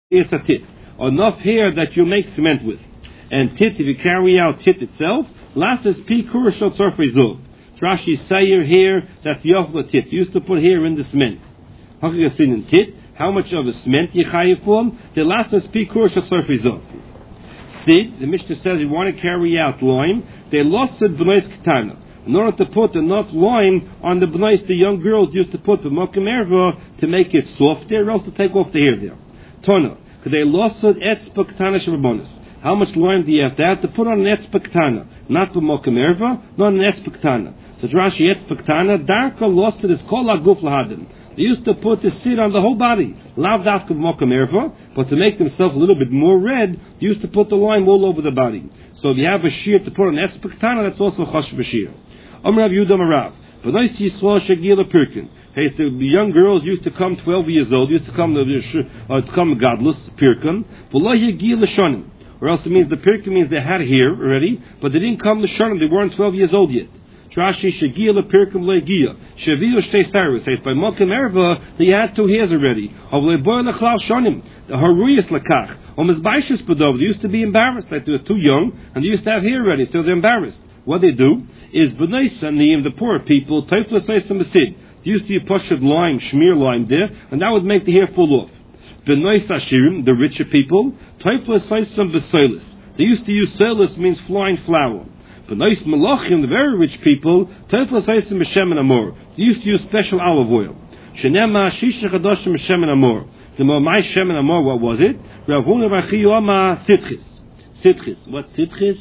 is a tit. Enough hair that you make cement with. And tit, if you carry out tit itself, last is pi kurashot tzorfei. Rashi sayer hair, that's yochla tit. You used to put hair in the cement. Hakagasin in tit, how much of a cement you chayiv for? The last is pi kurashot tzorfei. Sid, the Mishnah says you want to carry out lime, they lost it b'nois ketana. In order to put enough lime on the b'nois, the young girls used to put b'mokim erva to make it softer, or else to take off the hair there. Tona, because they lost it etzpa ketana shebabonus. How much lime do you have to have to put on an etzpa ketana? Not b'mokim erva, not an etzpa ketana. So Rashi etzpa ketana, darka lost it is kol haguf lahadim. They used to put the sid on the whole body, lav dafka b'mokim erva, but to make themselves a little bit more red, they used to put the lime all over the body. So if you have a shear to put on etzpa ketana, that's also chash b'shir. Amrav Yudam Arav, v'nois yisrael shagila pirkin. Hey, the young girls used to come 12 years old, used to come godless, pirkin, v'lo yagil l'shonim. Or else it means the pirkin means they had hair already, but they didn't come l'shonim, they weren't 12 years old yet. Rashi shagil l'pirkim le'gia. Shaviu shtei styrus. Says by mokim erva, they had 2 hairs already. Of le'boy l'chlal shonim. The haruyas l'kach. Or mizbaishis bedov. They used to be embarrassed, like they were too young, and they used to have hair already, so they're embarrassed. What they do is b'nais and the poor people, teiflas neisam besid. They used to use pushad lime, schmear lime there, and that would make the hair fall off. B'nais ashirim, the richer people, teiflas neisam besoilis. They used to use soilis, means flying flour. B'nais malachim, the very rich people, teiflas neisam b'shem and amor. They used to use special olive oil. Shenema shisha chadoshim b'shem and amor. The my shem and amor, what was it? Rav Huna bar Chiya Amar sitchis. Sitchis. What's sitchis?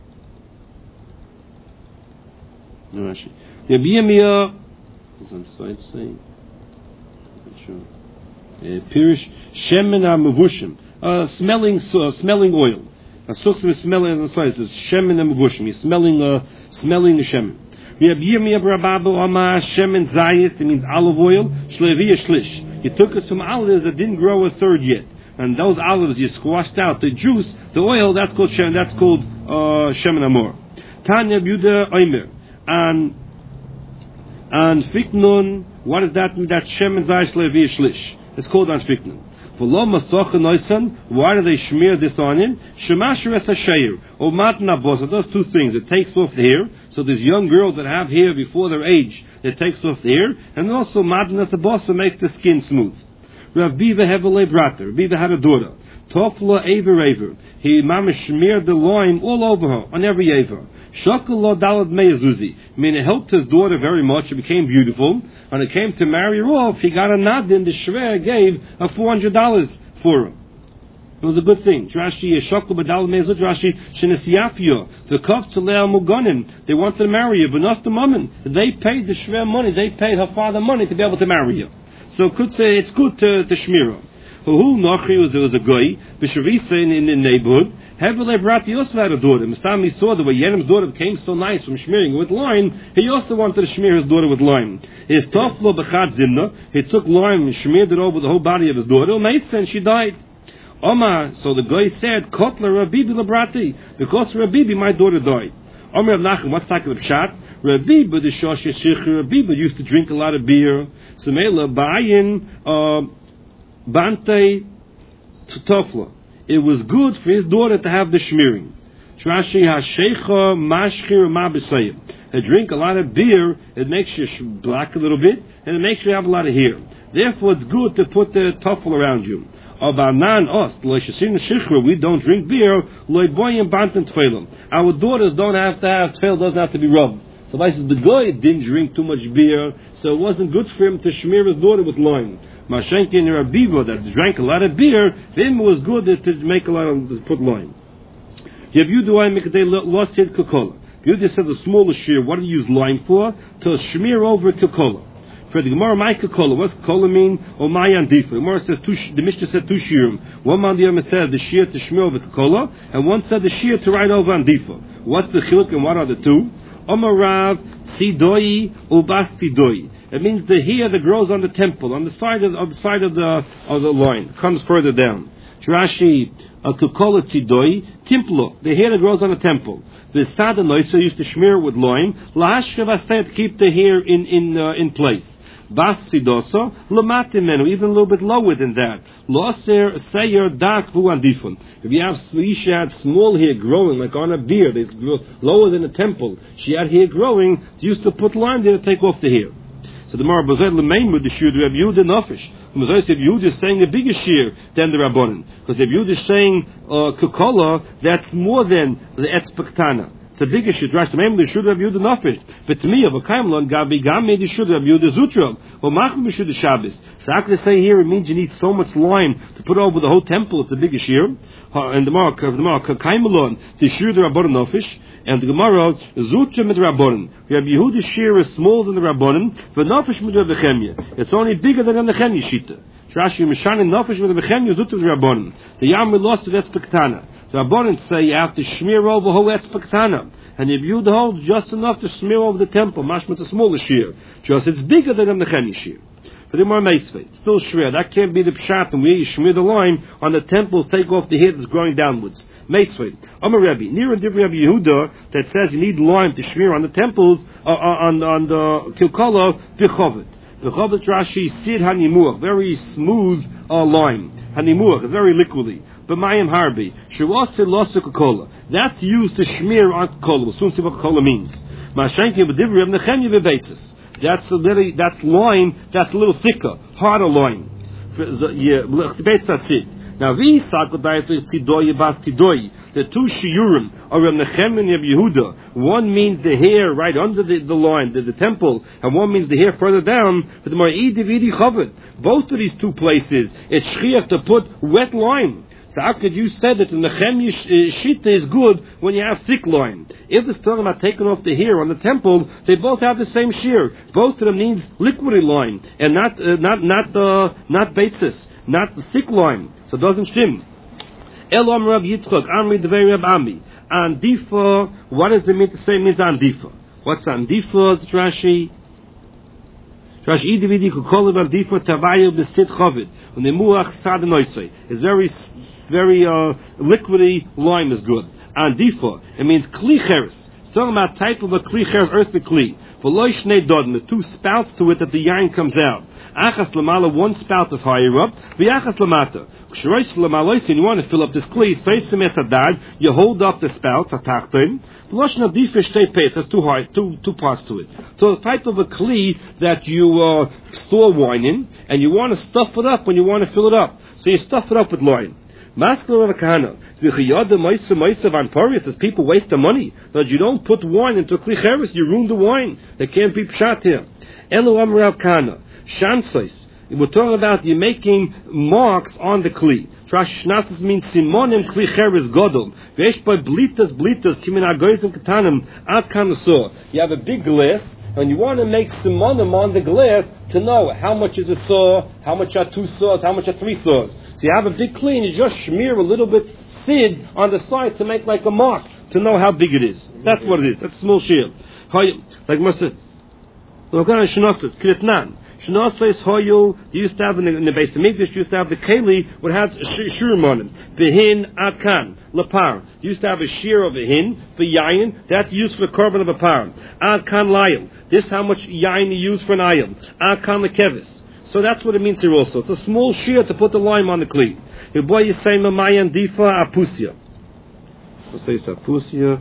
Rashi. Yabiyamiyah is on side saying. Pirish shemen ha'mevushim, smelling oil. A suksim is smelling on the side. It says shemen ha'mevushim. He's smelling the shemen. Yabiyamiyah b'rababu amar shemen zayis. It means olive oil. Shleviya shlish. He took it from olives that didn't grow a third yet, and those olives you squashed out the juice, the oil. That's called shemen. That's called shemen amor. Tanya Yuda Omer. And fiknun, what does that mean? That shemen zayis levi shlish. It's called on fiknun. Why do they smear this on him? Shemasher es hasheir or matna bos. It does 2 things. It takes off the hair. So there's young girls that have hair before their age. It takes off the hair, and also matna es bos makes the skin smooth. Rav Biva hevelei brater. Biva had a daughter. Tofla aver. He mamish smeared the loin all over her on every aver. Shakal dalad meyazuzi. I mean, it helped his daughter very much. She became beautiful. When it came to marry her off, he got a nadin. The shver gave $400 for her. It was a good thing. Rashi shakal dalad meyazuzi. Rashi shenesiafio. The kaf tzalei muganim. They wanted to marry her, but not the mammon. They paid the shver money. They paid her father money to be able to marry her. So could say it's good to shmir her. Who Nochi was a guy, Bishavisa in the neighborhood. Heavily brought he also had a daughter. Mustami saw the way Yenim's daughter became so nice from smearing with lime, he also wanted to smear his daughter with lime. His toflo b'chad zimna, he took lime and smeared it over the whole body of his daughter, and she died. Omar, so the guy said, Kotler Rabibi labrati, because Rabibi, my daughter died. Omar Nachum, what's talking about Pshat? Rabibi, the Shosh Yeshich, Rabibi used to drink a lot of beer. Samela, Bayin, Bante Tofla. It was good for his daughter to have the shmearing. Rashi hashecha mashchir mabisayim. To drink a lot of beer, it makes you black a little bit, and it makes you have a lot of hair. Therefore, it's good to put the tofel around you. Abanan ost loishasin shichra. We don't drink beer. Loiboyim banten tfeilim. Our daughters don't have to have tfeil. Doesn't have to be rubbed. So, the guy didn't drink too much beer, so it wasn't good for him to smear his daughter with lime. Mashenkin Rabiva that drank a lot of beer, him was good to make a lot of to put lime. They lost his Coca-Cola. You just said the smallest shear. What do you use lime for? To smear over Coca-Cola. For the Gemara, my Coca-Cola. What's Coca-Cola mean? Or my andifa. The Gemara says the Mishnah said 2 shirim. One man the other said the shear to smear over Coca-Cola, and one said the shear to write over andifa. What's the chiluk and what are the 2? Omarav sidoi ubas sidoi. It means the hair that grows on the temple, on the side of the loin, comes further down. Rashi Coca-Cola tzidoi timplo, the hair that grows on the temple. The sada noisa used to smear with lime. Lahashkev asay to keep the hair in place. Bas sidosa lamatimenu, even a little bit lower than that. Loser sayer dak vu andifun. If you have she had small hair growing like on a beard, it's lower than a temple. She had hair growing. She used to put line there to take off the hair. So the Mara Bazet Lemain with the Shir, Reb Yehuda Nafish. The Mazai said Yehuda is saying a bigger shear than the Rabbanan. Because if Yehuda is saying Kukola, that's more than the Etzpektana. It's a bigger shear. Rashi Lemain with the Shir, Reb Yehuda Nafish. But to me, of a Kaimlon, Gabi Gam the Shir, Reb Yehuda Zutra. Or Machim the Shir Shabbos. So I could say here it means you need so much lime to put over the whole temple. It's a bigger shear. And the Mara Kaimelon, the Shir, the Rabbanan Nafish. And the Gemara, Zutra mit Rabbanan. Rabbi Yehuda's shear is smaller than the Rabbanan, but Nafish mit Rabbi Chemya. It's only bigger than the Chemya Shita. Rashi Mishani Nafish with Rabbi Chemya, Zutra with Rabbanan. The Yam lost to Etzpektana. The Rabbanan say you have to smear over the whole Etzpektana. And if Yehuda holds just enough to smear over the temple, mashma, it's a smaller shear. Just it's bigger than the Chemya shear. But the more Meisvei, still shred. That can't be the pshat, and where you smear the line on the temples, take off the hair that's growing downwards. Meisvei. Amar Rebbe, near a different Rabbi Yehuda that says you need lime to smear on the temples, on the Kilkala, V'chovet. V'chovet Rashi, Sid Hanimuach, very smooth lime. Hanimuach, is very liquidy. But Mayim Harbi, Shirasa Losa Kokola. That's used to smear on Kokola. We'll soon see what Kokola means. Mashenki B'divri of Nechemya V'beitzis. That's lime, that's a little thicker, harder lime. Now, the two shiurim are Reb Nechem and Reb Yehuda. One means the hair right under the line, the temple, and one means the hair further down. But the both of these two places, it's shchiach to put wet lime. So how could you say that the Nechem Shita is good when you have thick lime? If it's talking about taking off the hair on the temple, they both have the same shear. Both of them needs liquidy lime and not basis, not the thick lime. So it doesn't stim. Elam Rab Yitzchak, Amri Devei Rab Ami. Andifa, what does it mean to say means Andifa? What's Andifa? It's Rashi. Rashi Idividi Kukolim Andifa Tavayu B'Sid Chovid. And the Muach Sadanoisei. It's very liquidy lime is good. Andifa, it means Kli Cheres. It's talking about type of a Kli Cheres, earthly Kli. V'loi Shnei Dodin, the two spouts to it that the yain comes out. Achas Lamala, one spout is higher up. V'achas Lamata. And you want to fill up this kli, you hold up the spout, there's two parts to it. So it's type of a kli that you store wine in, and you want to stuff it up when you want to fill it up. So you stuff it up with wine. Maskal of Kahana. Says people waste their money. That you don't put wine into a kli cheres, you ruin the wine. There can't be pshat here. Elo Amrav Kahana. Shansais. We're talking about you making marks on the kli. Trashnasis means simonim kli cheres godol. Vesh by blitas kimin agoyzim katanim ad kanasor. You have a big glass and you want to make simonim on the glass to know how much is a saw, how much are two saws, how much are three saws. So you have a big kli and you just smear a little bit sid on the side to make like a mark to know how big it is. That's what it is. That's a small shield. Like Masa. Shnosais hoyu, they used to have in the Beis Hamikdash, used to have the keli, what had shurim on it. Behin adkan, lapar. They used to have a shear of a hin, for yayin, that's used for the korban of a par. Adkan layil, this how much yayin you use for an ayil. Adkan lekevis. So that's what it means here also. It's a small shear to put the lime on the kli. The boy is saying, Mamayan difa apusia. What says apusia?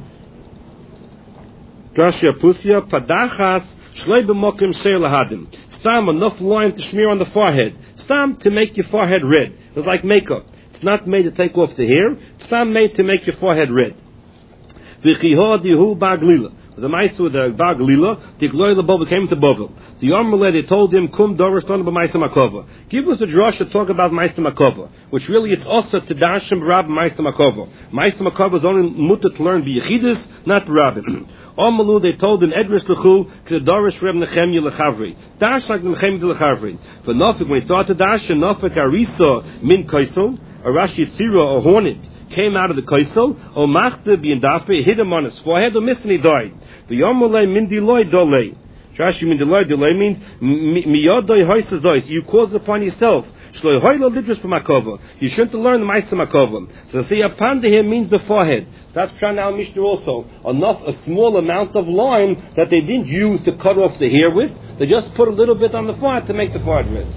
Drashi apusia, padachas, shlei b'mokim sheir lahadim. Stam, enough lime to smear on the forehead. Stam, to make your forehead red. It's like makeup. It's not made to take off the hair. It's not made to make your forehead red. V'chihod yehu ba'glila. It was a mice with a ba'glila. The glory of the Bovel came to Bovel. The Yarmuleh, they told him, Kum dorish ton b'maisa makova. Give us a drush to talk about maisa makova. Which really it's also to dashim rab maisa makova. Maisa makova is only mutter to learn b'yechidus, not rabbim. Amalu, they told him, Edris Lechu, Kedorish Reb Nechemya Lechavri. Dash like Nechemya Lechavri. But Nafik, when he started dash, Nafik Arisa min Kaisel, a Rashi Tzira, a hornet, came out of the Kaisel, O Machte Biendafe, hit him on his forehead, or missed and he died. The Yomole Mindiloi Dolei. Rashi Mindiloi Dolei means, Miyodoi Hoisazois, you caused it upon yourself. Shloi hoilo lidrus b'makova. You shouldn't learn the Ma'aseh Makova. So see, upon here means the forehead. That's Pshan al Mishnah also. A small amount of lime that they didn't use to cut off the hair with. They just put a little bit on the forehead to make the forehead red.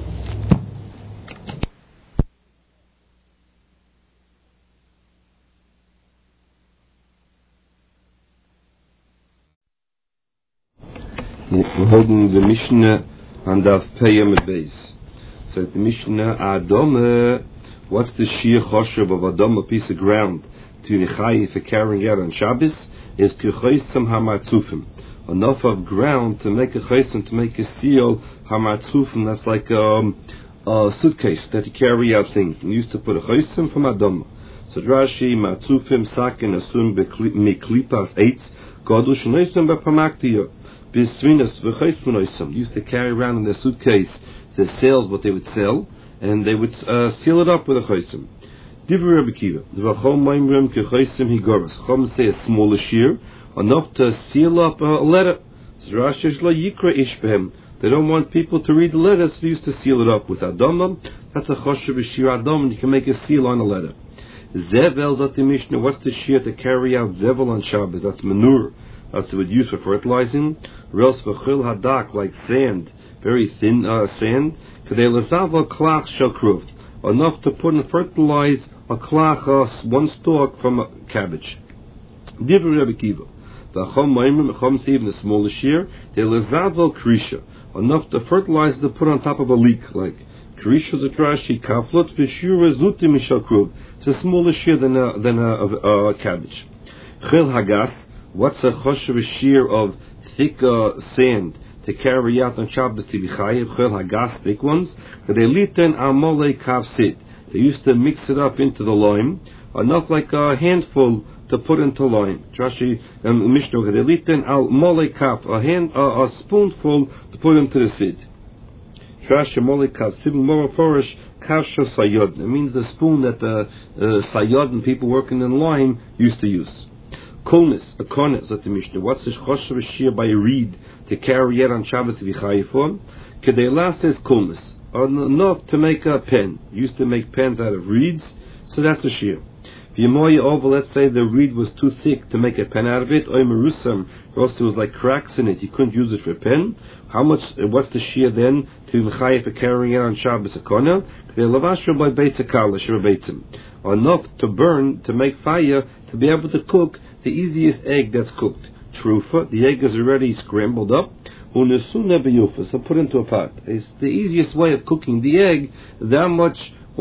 We're holding the Mishnah on the Peyam base. So the Mishnah Adoma, what's the sheer choshev of Adoma, a piece of ground, to Nechai for carrying out on Shabbos, is Kechoisam Hamatzufim. Enough of ground to make a chosem, to make a seal, Hamatzufim, that's like a suitcase that you carry out things. And used to put a chosem from Adoma. So Rashi, Matzufim, Sakin, Asum, Miklipas, Eitz, Godush, Noisam, Bapamaktiyo. Used to carry around in their suitcase the sales, what they would sell, and they would seal it up with a chosem. Divrei Rabbi Kiva, Chom say a smaller shear, enough to seal up a letter. They don't want people to read the letters, so they used to seal it up with Adama. That's a choshev shear Adam, and you can make a seal on a letter. Zevel zot the Mishnah, what's the shear to carry out zevel on Shabbos? That's manure. That's what we would use for fertilizing. Rels v'chil hadak, like sand, very thin sand. Kadei lezava klach shakruv, enough to put and fertilize a klach, one stalk from a cabbage. Divrei Rabbi Kiva, v'chom ma'imrim, v'chom say even a smaller shear. They lezava krisha, enough to fertilize to put on top of a leek, like krisha zatrashi kaflot v'shura zutim mishakruv. It's a smaller shear than a cabbage. Chil hagas. What's a choshev shear of thick sand to carry out on Shabbos to be chayiv? Chel hagas, thick ones. They liten amolei kavsit. They used to mix it up into the lime, enough like a handful to put into lime. Rashi Mishnah. They liten al molei kav, a spoonful to put into the sid. Rashi molei kav sibul more forish kavsha sayod. It means the spoon that the sayod and people working in lime used to use. Coolness, a cornet, said the Mishnah. What's the choshev shear by a reed to carry out on Shabbos to be chayiv for? Kedei last is coolness, enough to make a pen. Used to make pens out of reeds, so that's a shear. V'yemoya over, let's say the reed was too thick to make a pen out of it, or merusam, or else there was like cracks in it, you couldn't use it for a pen. How much? What's the shear then to be chayiv for carrying out on Shabbos a corner? Kedei lavashu by beitzakala shirabeitzim, enough to burn, to make fire, to be able to cook the easiest egg that's cooked. Trufa, the egg is already scrambled up. Unesuna beyufa, so put into a pot. It's the easiest way of cooking the egg. That much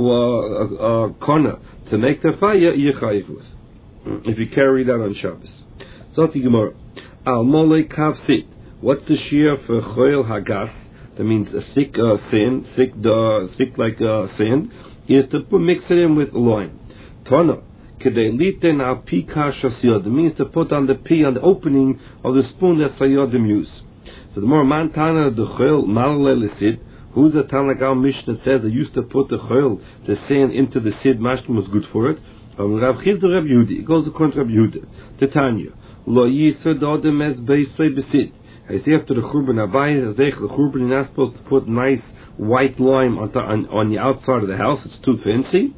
kona to make the fire you're chayiv with. If you carry that on Shabbos. Zoti Gemara. Al mole kavsit. What's the shear for choil hagas? That means a thick sand, thick like sand. Is to mix it in with lime. Tana. It means to put on the P on the opening of the spoon that Sayodim use. So the more Mantana the Chol Malale Sid, who's the Tan like our Mishnah says they used to put the Chol, the sand into the Sid, Mashlim was good for it. Rav Chizda Rav Yehudi, it goes according to Rav Yehuda. Titania. Lo Yisod Odem Es Beisay Besid. I say after the Churban Abayis, the Churban is not supposed to put nice white lime on the outside of the house, it's too fancy.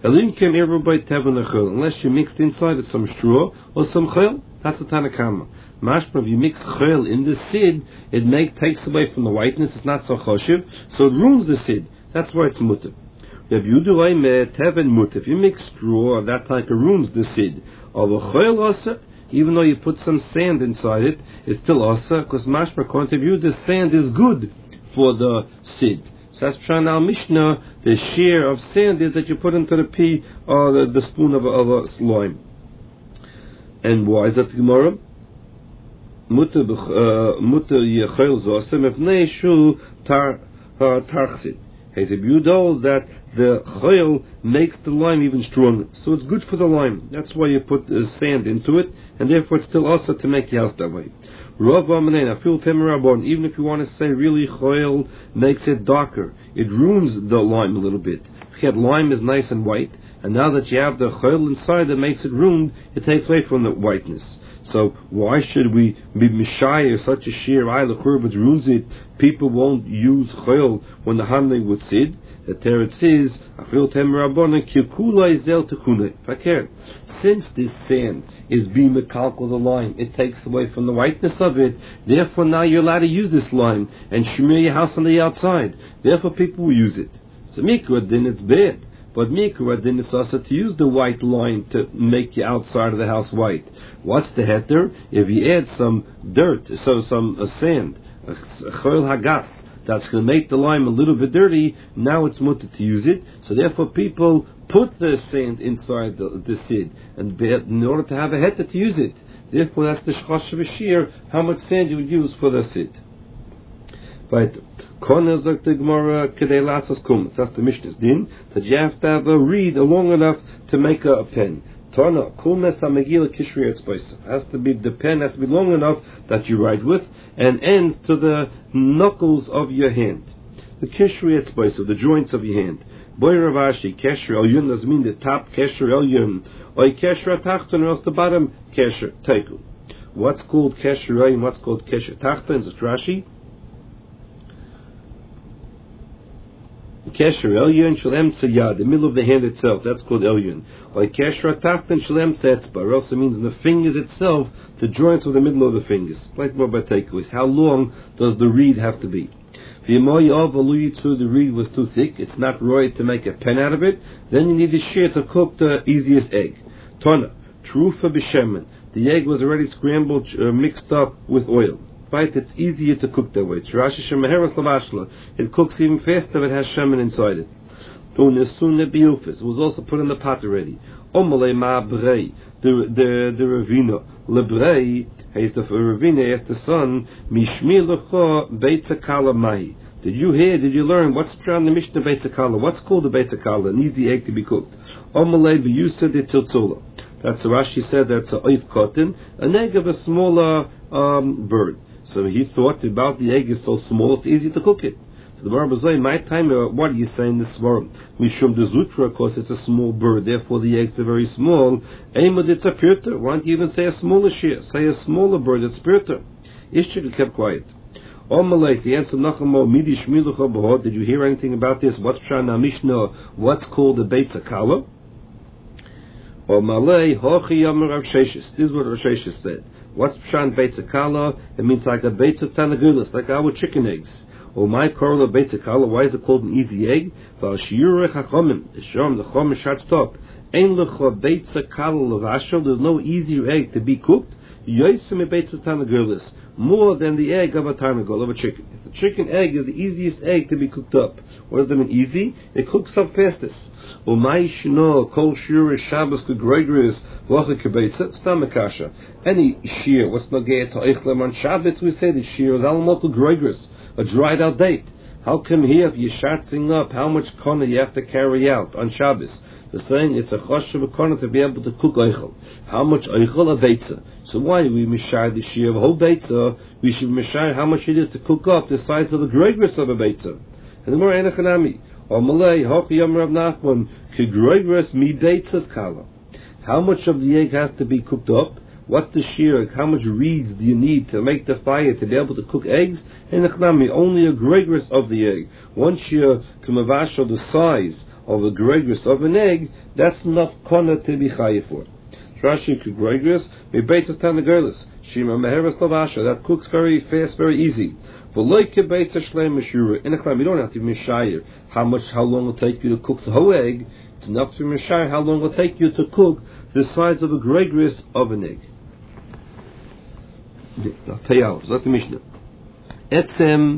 Unless you mixed inside with some straw or some chel, that's the Tanakama. Mashma, if you mix chel in the sid, it takes away from the whiteness, it's not so choshev, so it ruins the sid. That's why it's mutter. If you mix straw or that type of ruins the sid. Of a chel also, even though you put some sand inside it, it's still also, because Mashma, according to you, the sand is good for the sid. So that's Pshan al Mishnah, the shear of sand is that you put into the pea or the spoon of a slime. And why is that the Gemara? Mutter yechel zosem efnei shu tarchsid. He said, you know that the chayil makes the lime even stronger. So it's good for the lime. That's why you put sand into it, and therefore it's still also to make the house that way. Even if you want to say really chayil makes it darker, it ruins the lime a little bit. Lime is nice and white, and now that you have the chayil inside that makes it ruined, it takes away from the whiteness. So why should we be mishayir such a sheer which ruins it? People won't use chayil when the handling with sid. The Teretz is, since this sand is being mekalkal the lime, it takes away from the whiteness of it. Therefore, now you're allowed to use this lime and shmear your house on the outside. Therefore, people will use it. So mikra din it's bad, but mikra din it's also to use the white lime to make your outside of the house white. What's the heter? If you add some dirt, so some sand, a choil hagas, that's going to make the lime a little bit dirty. Now it's mutter to use it. So therefore, people put the sand inside the sid, and in order to have a heter to use it. Therefore, that's the shchosh v'shir, how much sand you would use for the sid. Right. Kona zok the Gemara kedei lasas kumas. That's the Mishnah's din, that you have to have a reed long enough to make a pen. Tana kumas hamegila kishri etzboisa. Has to be, the pen has to be long enough that you write with and ends to the knuckles of your hand. The kishri etzboisa, the joints of your hand. Boy Ravashi, kesher elyon doesn't mean the top kesher elyon, or kesher tachton, or else the bottom kesher teiku. What's called kesher elyon? What's called kesher tachton? It's Rashi. Kesher elyon shalem tzayad, the middle of the hand itself. That's called elyon. Or kesher tachton shalem tzetsba, or else it means in the fingers itself, the joints of the middle of the fingers. Like more by teiku is how long does the reed have to be? If the reed was too thick, it's not right to make a pen out of it, then you need a shear to cook the easiest egg. Tona, trufa b'shemen. The egg was already scrambled, mixed up with oil. Right? It's easier to cook that way. It cooks even faster if it has shemen inside it. It was also put in the pot already. The Ravina Lebrei has the Ravina asked the son, Mishmi lecho beitza kala mahi. Did you learn what's around the Mishnah beitza kala? What's called the beitza kala? An easy egg to be cooked. Omalei v'yusa de tiltzula. That's Rashi said that's a oif cotton, an egg of a smaller bird. So he thought about the egg is so small it's easy to cook it. The Gemara says, my time, what are you saying this Svarim? Mishum de Zutra, of course, it's a small bird, therefore the eggs are very small. Eimad, it's a pirta. Why don't you even say a smaller shear? Say a smaller bird, it's pirta. Ishchik kept quiet. Omalek, the answer, Nachamo, Midi Shmilucha Bahod, did you hear anything about this? What's Shana Mishnah? What's called the Beitza Kala? Omalei, Hochi Yamar Rav Sheshis. This is what Rav Sheshis said. What's Pshan Beitza Kala? It means like a Beitza Tanagulis, like our chicken eggs. Oh my korla beitza kala, why is it called an easy egg? The chom shuts up. Ein lecha beitza kala levashel, there's no easier egg to be cooked. Yosim beitza tanagulis, more than the egg of a tanagul, of a chicken. If the chicken egg is the easiest egg to be cooked up. What does that mean easy? It cooks up fastest. Oh my shino kol shir Shabbos kegregris v'acha kebeitza stamakasha. Any shear, what's nogei to eichlem on Shabbos? We say the shear is alamot kegregris. A dried out date. How come here if you're shatzing up how much kona you have to carry out on Shabbos? They're saying it's a choshev kona to be able to cook eichel. How much eichel? A beitza. So why do we mishar the shear of a whole beitza? We should mishar how much it is to cook up the size of the gregris of a beitza. And the more enachanami. Or malay hochi yom Rav Nachman ke gregris mi beitzas kala. How much of the egg has to be cooked up? What's the shear? How much reeds do you need to make the fire to be able to cook eggs? And only a gregris of the egg. Once you kamavash the size of a gregris of an egg, that's enough kona to be chayiv for. Rashi gregris me beitzas tanagulis shima meheres lavasha, that cooks very fast, very easy. But like a beitzas shleim mishura, in a you don't have to mishayir how long it will take you to cook the whole egg. It's enough to mishayir how long it will take you to cook the size of a gregris of an egg. That's the Mishnah. Etzem